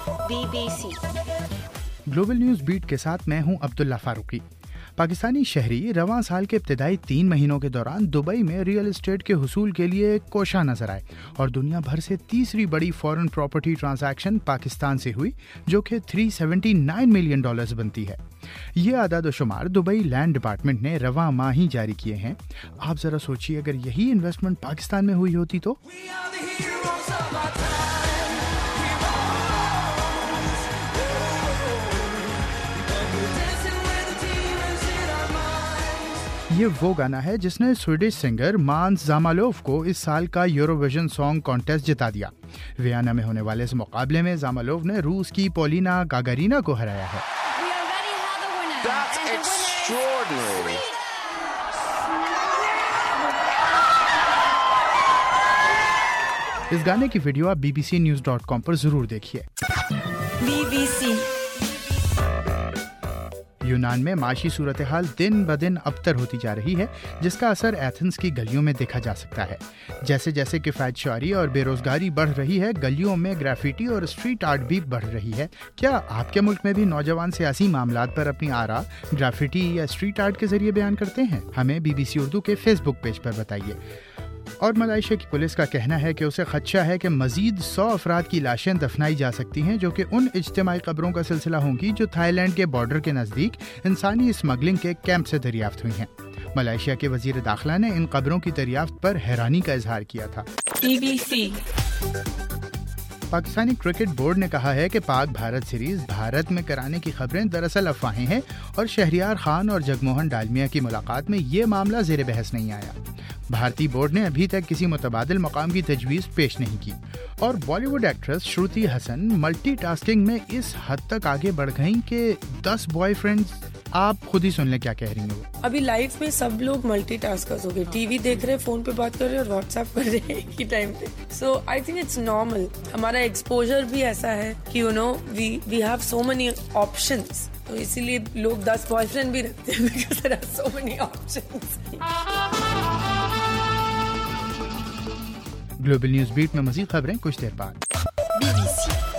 BBC global news beat के साथ मैं हूं अब्दुल्ला फारूकी। पाकिस्तानी शहरी रवां साल के इब्तिदाई 3 महीनों के दौरान दुबई में रियल एस्टेट के हुसूल के लिए कोशा नजर आए और दुनिया भर से तीसरी बड़ी फॉरेन प्रॉपर्टी ट्रांजैक्शन पाकिस्तान से हुई, जो कि $379 मिलियन बनती है। ये आदाद-ओ-शुमार दुबई लैंड डिपार्टमेंट ने रवां माह ही जारी किए हैं। आप जरा सोचिए, अगर यही इन्वेस्टमेंट पाकिस्तान में हुई होती तो। ये वो गाना है जिसने स्वीडिश सिंगर मांस जामालोव को इस साल का यूरोविजन सॉन्ग कॉन्टेस्ट जिता दिया। वियना में होने वाले इस मुकाबले में जामालोव ने रूस की पोलिना गागारिना को हराया है। इस गाने की वीडियो आप bbcnews.com पर जरूर देखिए। BBC यूनान में माशी सूरत हाल दिन ब दिन अबतर होती जा रही है, जिसका असर एथेंस की गलियों में देखा जा सकता है। जैसे जैसे किफायतशारी और बेरोजगारी बढ़ रही है, गलियों में ग्राफिटी और स्ट्रीट आर्ट भी बढ़ रही है। क्या आपके मुल्क में भी नौजवान सियासी मामलात पर अपनी आरा ग्राफिटी या स्ट्रीट आर्ट के जरिए बयान करते हैं? हमें BBC उर्दू के फेसबुक पेज पर बताइए। और मलेशिया की पुलिस का कहना है कि उसे खदशा है कि मजीद 100 अफराद की लाशें दफनाई जा सकती हैं, जो कि उन इज्तिमाई कब्रों का सिलसिला होंगी जो थाईलैंड के बॉर्डर के नज़दीक इंसानी स्मगलिंग के कैंप से दरियाफ्त हुई हैं। मलेशिया के वजीर दाखिला ने इन कब्रों की दरियाफ्त पर हैरानी का इजहार किया था। BBC पाकिस्तानी क्रिकेट बोर्ड ने कहा है कि पाक भारत सीरीज भारत में कराने की खबरें दरअसल अफवाहें हैं और शहरियार खान और जगमोहन डालमिया की मुलाकात में ये मामला जेर बहस नहीं आया। भारतीय बोर्ड ने अभी तक किसी मुतबादिल मकाम की तजवीज़ पेश नहीं की। और Bollywood actress Shruti Haasan multitasking में इस हद तक आगे बढ़ गईं कि 10 बॉयफ्रेंड्स। आप खुद ही सुन लें क्या कह रही हैं वो। अभी लाइफ में सब लोग मल्टीटास्कर्स हो गए, टीवी देख रहे हैं, फोन पे बात कर रहे हैं और व्हाट्सएप कर रहे हैं एक ही टाइम पे। So I think it's normal. हमारा एक्सपोजर भी ऐसा है कि you know we have so many options, तो इसीलिए लोग 10 बॉयफ्रेंड भी रखते हैं because there are so many options. Global news beat में मज़ीद खबरें कुछ देर बाद। BBC